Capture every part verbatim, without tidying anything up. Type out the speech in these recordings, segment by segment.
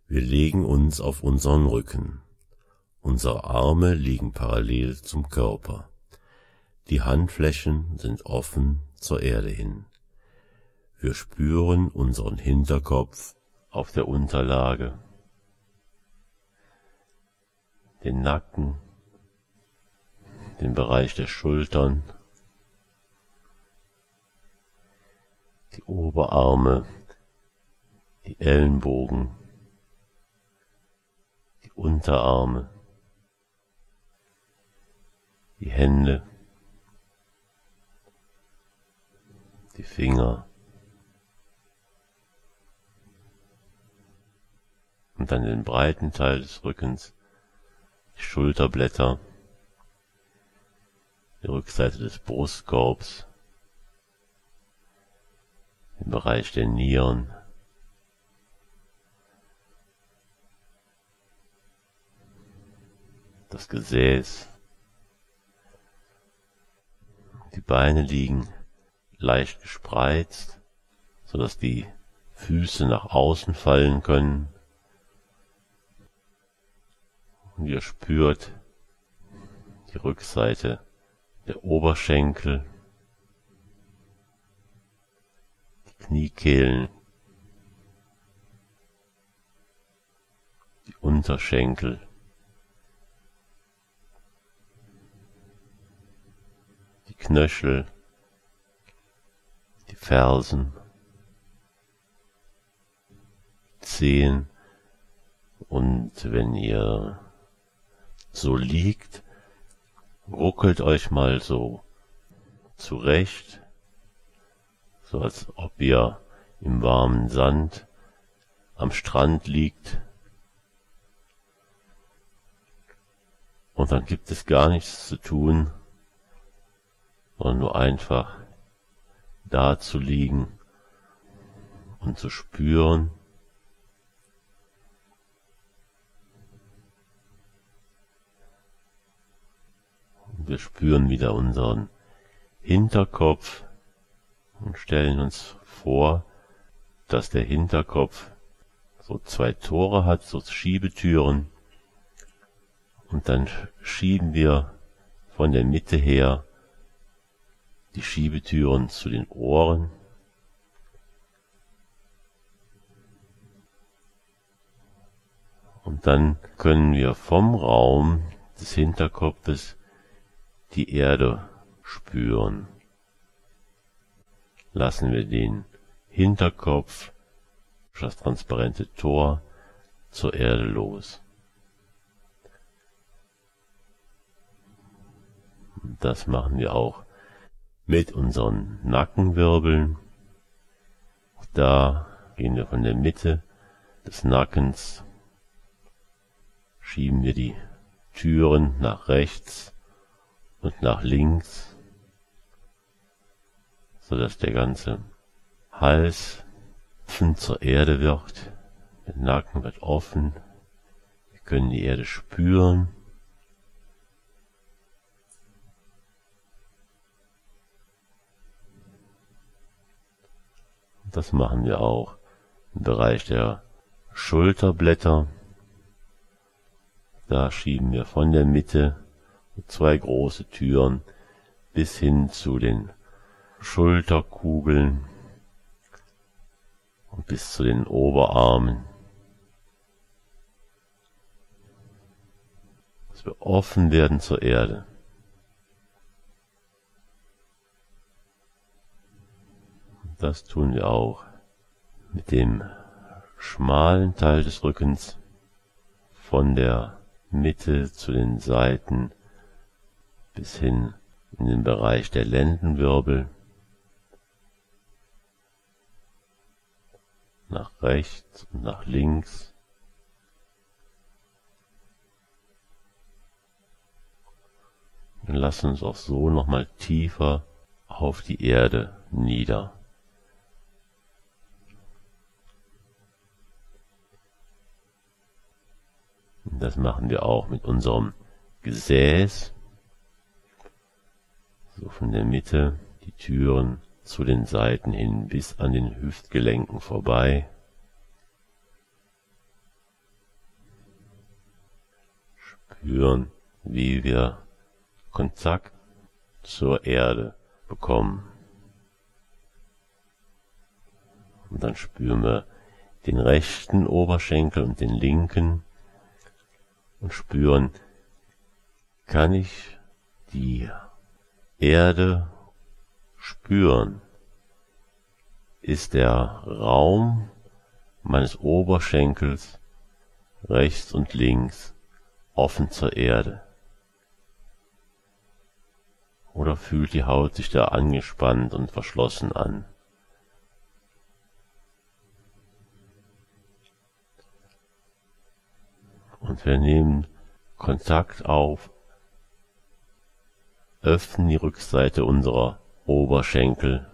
Wir legen uns auf unseren Rücken. Unsere Arme liegen parallel zum Körper. Die Handflächen sind offen zur Erde hin. Wir spüren unseren Hinterkopf auf der Unterlage, den Nacken, den Bereich der Schultern, die Oberarme, die Ellenbogen, die Unterarme, die Hände, die Finger und dann den breiten Teil des Rückens, die Schulterblätter, die Rückseite des Brustkorbs, den Bereich der Nieren, das Gesäß. Die Beine liegen leicht gespreizt, so dass die Füße nach außen fallen können. Und ihr spürt die Rückseite der Oberschenkel, die Kniekehlen, die Unterschenkel, die Knöchel, die Fersen, die Zehen. Und wenn ihr so liegt, ruckelt euch mal so zurecht, so als ob ihr im warmen Sand am Strand liegt. Und dann gibt es gar nichts zu tun, sondern nur einfach da zu liegen und zu spüren, wir spüren wieder unseren Hinterkopf und stellen uns vor, dass der Hinterkopf so zwei Tore hat, so Schiebetüren, und dann schieben wir von der Mitte her die Schiebetüren zu den Ohren. Und dann können wir vom Raum des Hinterkopfes die Erde spüren. Lassen wir den Hinterkopf, das transparente Tor, zur Erde los. Das machen wir auch mit unseren Nackenwirbeln. Da gehen wir von der Mitte des Nackens, schieben wir die Türen nach rechts und nach links, so dass der ganze Hals offen zur Erde wird. Der Nacken wird offen. Wir können die Erde spüren. Das machen wir auch im Bereich der Schulterblätter. Da schieben wir von der Mitte zwei große Türen bis hin zu den Schulterkugeln und bis zu den Oberarmen, dass wir offen werden zur Erde. Das tun wir auch mit dem schmalen Teil des Rückens von der Mitte zu den Seiten bis hin in den Bereich der Lendenwirbel, nach rechts und nach links. Und lassen uns auch so nochmal tiefer auf die Erde nieder. Und das machen wir auch mit unserem Gesäß. So von der Mitte die Türen zu den Seiten hin bis an den Hüftgelenken vorbei. Spüren, wie wir Kontakt zur Erde bekommen. Und dann spüren wir den rechten Oberschenkel und den linken und spüren, kann ich die Erde spüren? Ist der Raum meines Oberschenkels rechts und links offen zur Erde? Oder fühlt die Haut sich da angespannt und verschlossen an? Und wir nehmen Kontakt auf, öffnen die Rückseite unserer Oberschenkel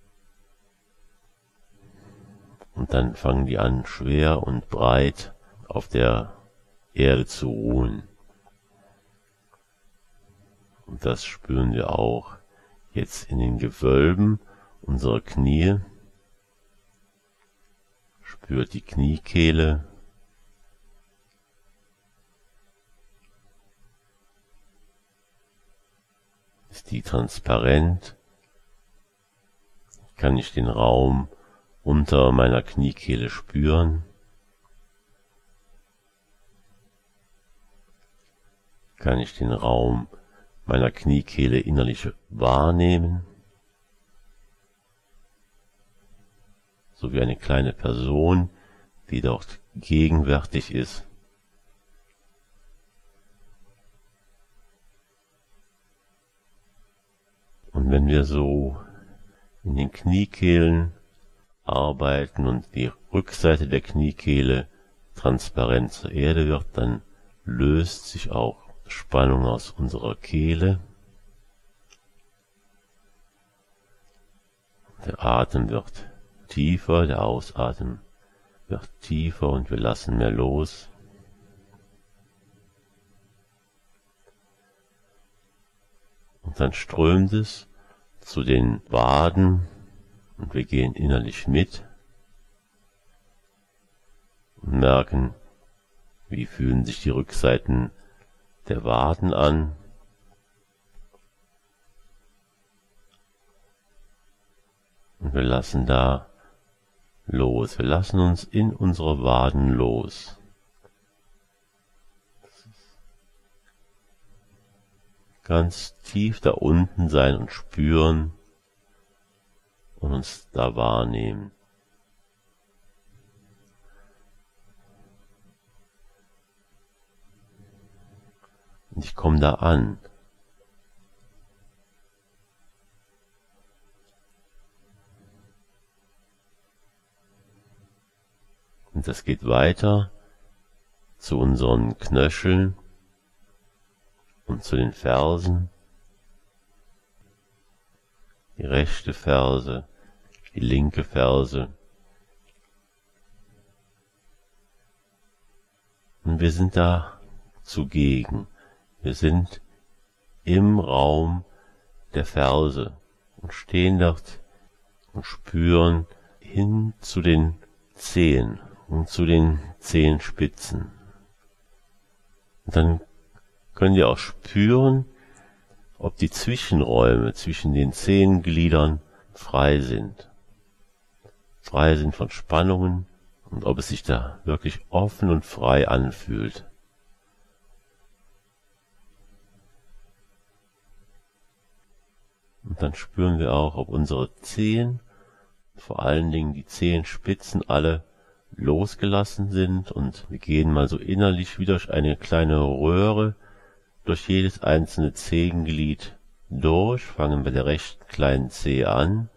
und dann fangen die an, schwer und breit auf der Erde zu ruhen. Und das spüren wir auch jetzt in den Gewölben unserer Knie. Spürt die Kniekehle. Ist die transparent? Kann ich den Raum unter meiner Kniekehle spüren? Kann ich den Raum meiner Kniekehle innerlich wahrnehmen? So wie eine kleine Person, die dort gegenwärtig ist. Und wenn wir so in den Kniekehlen arbeiten und die Rückseite der Kniekehle transparent zur Erde wird, dann löst sich auch Spannung aus unserer Kehle. Der Atem wird tiefer, der Ausatmen wird tiefer und wir lassen mehr los. Und dann strömt es zu den Waden und wir gehen innerlich mit und merken, wie fühlen sich die Rückseiten der Waden an. Und wir lassen da los. Wir lassen uns in unsere Waden los. Ganz tief da unten sein und spüren und uns da wahrnehmen. Und ich komme da an. Und das geht weiter zu unseren Knöcheln und zu den Fersen. Die rechte Ferse, die linke Ferse. Und wir sind da zugegen. Wir sind im Raum der Ferse und stehen dort und spüren hin zu den Zehen und zu den Zehenspitzen. Und dann können wir auch spüren, ob die Zwischenräume zwischen den Zehengliedern frei sind. Frei sind von Spannungen und ob es sich da wirklich offen und frei anfühlt. Und dann spüren wir auch, ob unsere Zehen, vor allen Dingen die Zehenspitzen, alle losgelassen sind. Und wir gehen mal so innerlich wie durch eine kleine Röhre durch jedes einzelne Zehenglied durch, fangen bei der rechten kleinen Zehe an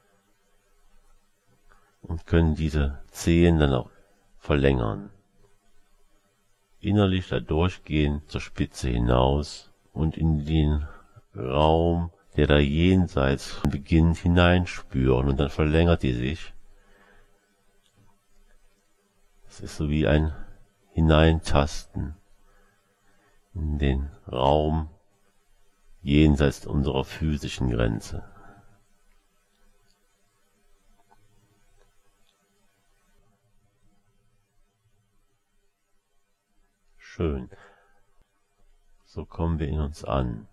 und können diese Zehen dann auch verlängern. Innerlich da durchgehen zur Spitze hinaus und in den Raum, der da jenseits beginnt, hineinspüren und dann verlängert die sich. Es ist so wie ein Hineintasten in den Raum jenseits unserer physischen Grenze. Schön. So kommen wir in uns an.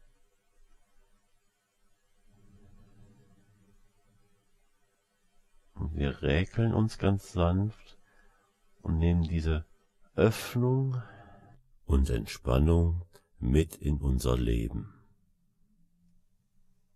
Und wir räkeln uns ganz sanft und nehmen diese Öffnung und Entspannung mit in unser Leben.